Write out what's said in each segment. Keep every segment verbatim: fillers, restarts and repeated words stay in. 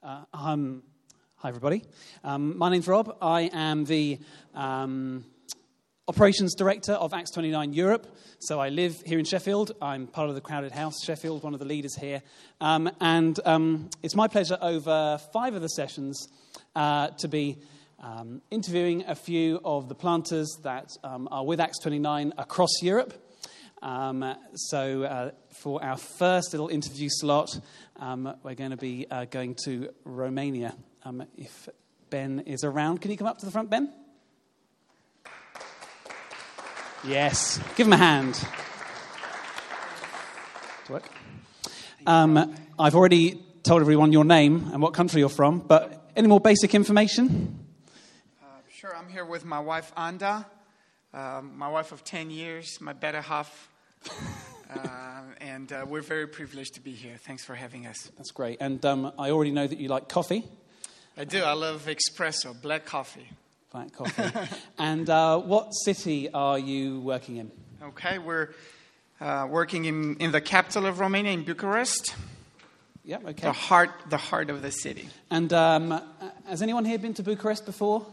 Uh, um, hi, everybody. Um, my name's Rob. I am the um, Operations Director of Acts twenty-nine Europe. So I live here in Sheffield. I'm part of the Crowded House Sheffield, one of the leaders here. Um, and um, it's my pleasure over five of the sessions uh, to be um, interviewing a few of the planters that um, are with Acts twenty-nine across Europe. Um, so uh, for our first little interview slot, um, we're going to be uh, going to Romania. Um, if Ben is around, can you come up to the front, Ben? Yes, give him a hand. Work. Um, I've already told everyone your name and what country you're from, but any more basic information? Uh, sure, I'm here with my wife, Anda. Um, my wife of ten years, my better half, uh, and uh, we're very privileged to be here. Thanks for having us. That's great. And um, I already know that you like coffee. I do. I love espresso, black coffee. Black coffee. And uh, what city are you working in? Okay, we're uh, working in, in the capital of Romania, in Bucharest. Yeah, okay. The heart, the heart of the city. And um, has anyone here been to Bucharest before?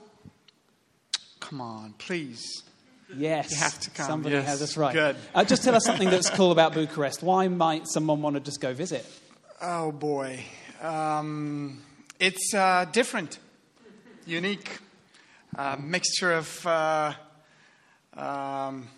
Come on, please. Yes, you have to come. Somebody yes. has us right. Good. Uh, just tell us something that's cool about Bucharest. Why might someone want to just go visit? Oh boy, um, it's uh, different, unique, uh, mixture of uh, um,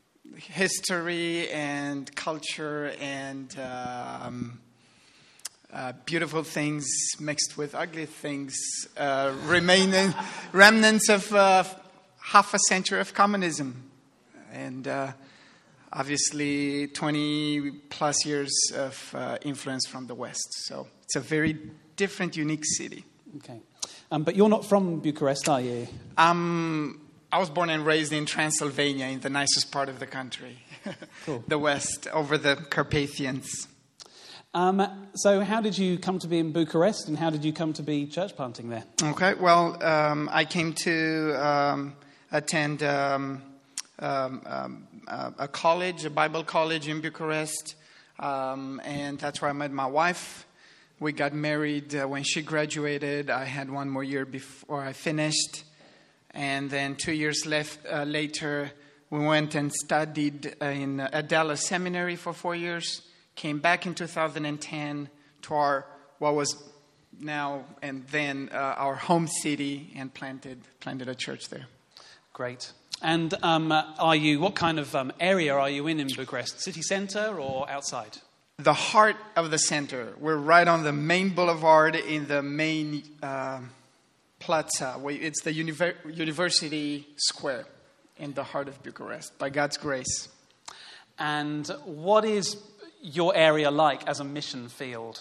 history and culture and um, uh, beautiful things mixed with ugly things, uh, remaining remnants of. Uh, half a century of communism and uh, obviously twenty plus years of uh, influence from the West. So it's a very different, unique city. Okay. Um, but you're not from Bucharest, are you? Um, I was born and raised in Transylvania, in the nicest part of the country. Cool. The West, over the Carpathians. Um, so how did you come to be in Bucharest and how did you come to be church planting there? Okay, well, um, I came to... Um, attend um, um, um, uh, a college, a Bible college in Bucharest, um, and that's where I met my wife. We got married uh, when she graduated. I had one more year before I finished, and then two years left, uh, later, we went and studied in at Dallas Seminary for four years. Came back in two thousand ten to our what was now and then uh, our home city, and planted planted a church there. Great. And um, are you? What kind of um, area are you in in Bucharest? City centre or outside? The heart of the center. We're right on the main boulevard in the main uh, plaza. It's the univer- University Square in the heart of Bucharest, by God's grace. And what is your area like as a mission field?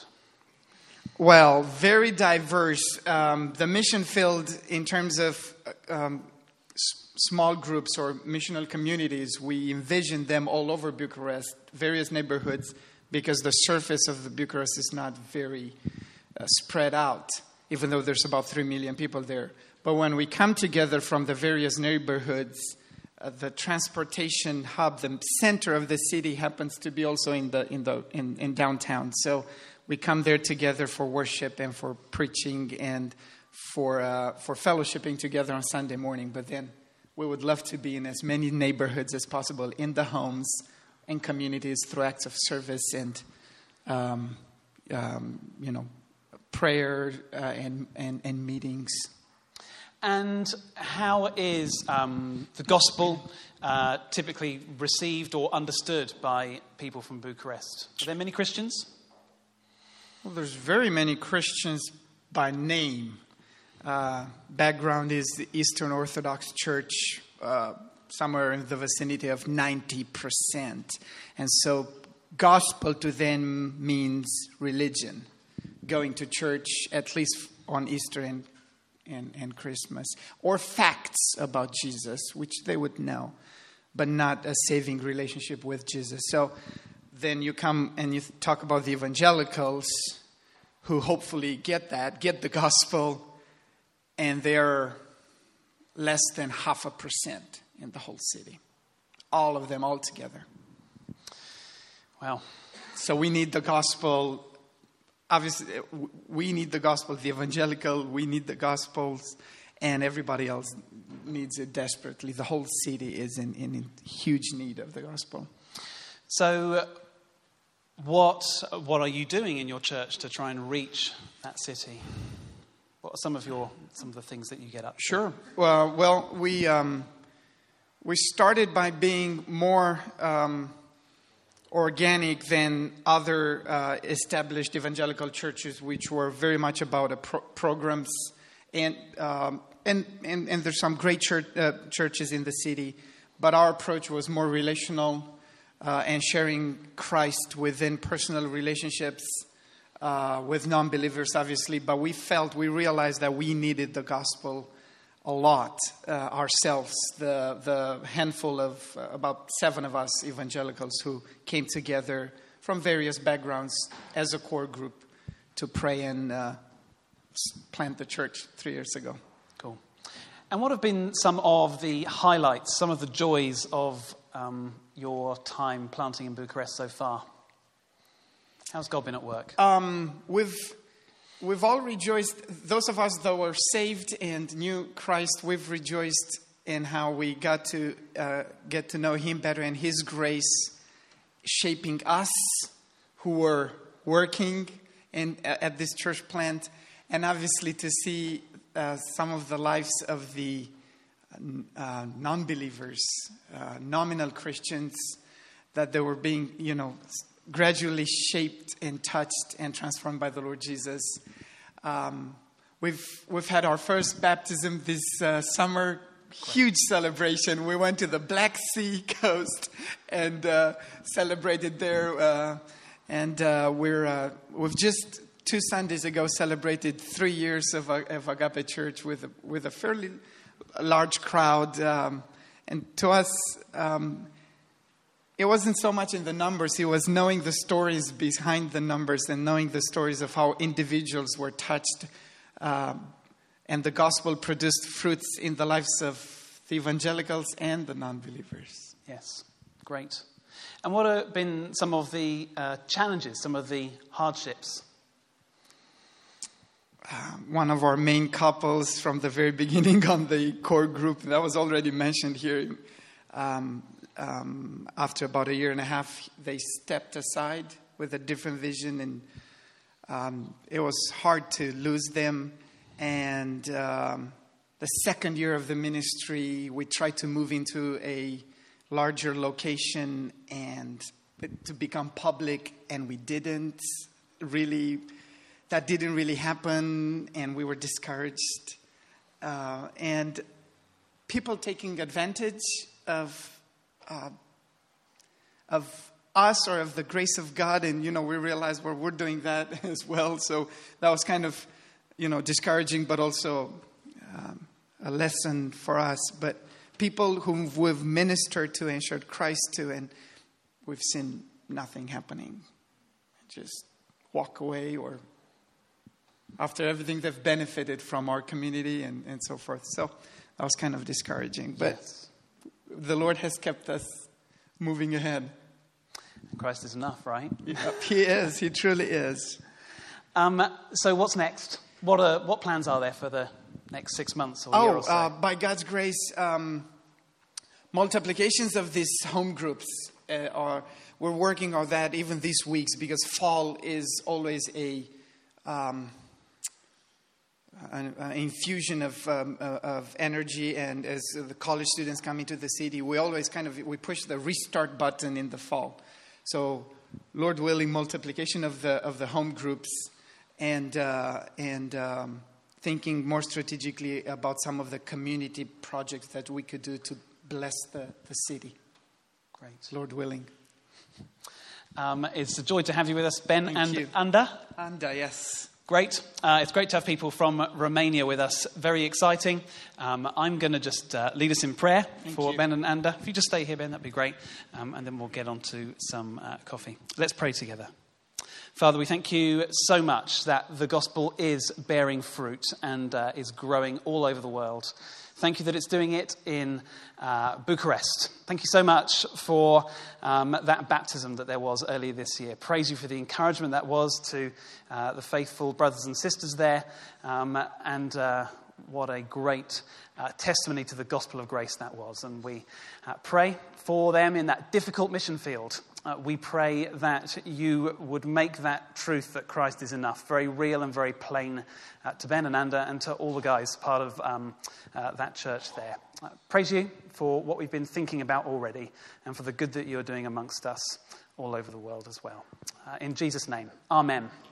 Well, very diverse. Um, the mission field, in terms of um, small groups or missional communities, we envision them all over Bucharest, various neighborhoods, because the surface of the Bucharest is not very uh, spread out, even though there's about three million people there. But when we come together from the various neighborhoods, uh, the transportation hub, the center of the city, happens to be also in the in the in, in downtown. So we come there together for worship and for preaching and for uh, for fellowshipping together on Sunday morning. But then we would love to be in as many neighborhoods as possible, in the homes and communities, through acts of service and, um, um, you know, prayer uh, and, and, and meetings. And how is um, the gospel uh, typically received or understood by people from Bucharest? Are there many Christians? Well, there's very many Christians by name. Uh, background is the Eastern Orthodox Church, uh, somewhere in the vicinity of ninety percent. And so gospel to them means religion, going to church at least on Easter and, and, and Christmas, or facts about Jesus, which they would know, but not a saving relationship with Jesus. So then you come and you talk about the evangelicals, who hopefully get that, get the gospel, and they're less than half a percent in the whole city. All of them all together. Wow. So we need the gospel obviously, we need the gospel, the evangelical, we need the gospels, and everybody else needs it desperately. The whole city is in, in, in huge need of the gospel. So uh, what what are you doing in your church to try and reach that city? What are some of your some of the things that you get up to? Sure. Well, well we um, we started by being more um, organic than other uh, established evangelical churches, which were very much about a pro- programs, and, um, and and and there's some great church, uh, churches in the city, but our approach was more relational uh, and sharing Christ within personal relationships uh, with non-believers, obviously. But we felt, we realized that we needed the gospel a lot uh, ourselves. The the handful of uh, about seven of us evangelicals who came together from various backgrounds as a core group to pray and uh, plant the church three years ago. Cool. And what have been some of the highlights, some of the joys of um, your time planting in Bucharest so far? How's God been at work? Um, we've we've all rejoiced. Those of us that were saved and knew Christ, we've rejoiced in how we got to uh, get to know Him better and His grace shaping us who were working in at this church plant, and obviously to see uh, some of the lives of the uh, non-believers, uh, nominal Christians, that they were being, you know, gradually shaped and touched and transformed by the Lord Jesus. Um, we've we've had our first baptism this uh, summer. Huge celebration. We went to the Black Sea coast and uh, celebrated there. Uh, and uh, we're uh, we've just two Sundays ago celebrated three years of, of Agape Church with a, with a fairly large crowd. Um, and to us, um, it wasn't so much in the numbers. It was knowing the stories behind the numbers and knowing the stories of how individuals were touched. Um, and the gospel produced fruits in the lives of the evangelicals and the non-believers. Yes, great. And what have been some of the uh, challenges, some of the hardships? Uh, one of our main couples from the very beginning on the core group, that was already mentioned here, um, um, after about a year and a half, they stepped aside with a different vision, and um, it was hard to lose them. And um, the second year of the ministry, we tried to move into a larger location and to become public, and we didn't really. That didn't really happen, and we were discouraged. Uh, and people taking advantage of uh, of us or of the grace of God, and you know, we realized, well, we're doing that as well. So that was kind of, you know, discouraging, but also um, a lesson for us. But people whom we've ministered to and shared Christ to, and we've seen nothing happening. Just walk away, or after everything they've benefited from our community and, and so forth. So that was kind of discouraging. But yes, the Lord has kept us moving ahead. Christ is enough, right? Yep, He is. He truly is. Um, so what's next? What are, what plans are there for the next six months or year Oh, or so? uh, by God's grace, um, multiplications of these home groups uh, are, we're working on that even these weeks, because fall is always a um, an, an infusion of um, uh, of energy, and as the college students come into the city, we always kind of we push the restart button in the fall. So, Lord willing, multiplication of the of the home groups, and uh, and um, thinking more strategically about some of the community projects that we could do to bless the, the city. Great. Lord willing. Um, it's a joy to have you with us, Ben. Thank and you. Anda. Anda, yes. Great. Uh, it's great to have people from Romania with us. Very exciting. Um, I'm going to just uh, lead us in prayer Thank for you. Ben and Anda. If you just stay here, Ben, that'd be great. Um, and then we'll get on to some uh, coffee. Let's pray together. Father, we thank you so much that the gospel is bearing fruit and uh, is growing all over the world. Thank you that it's doing it in uh, Bucharest. Thank you so much for um, that baptism that there was earlier this year. Praise you for the encouragement that was to uh, the faithful brothers and sisters there. Um, and uh, what a great uh, testimony to the gospel of grace that was. And we uh, pray for them in that difficult mission field. Uh, we pray that you would make that truth that Christ is enough very real and very plain uh, to Ben and Anda and to all the guys part of um, uh, that church there. Uh, praise you for what we've been thinking about already and for the good that you're doing amongst us all over the world as well. Uh, in Jesus' name, amen.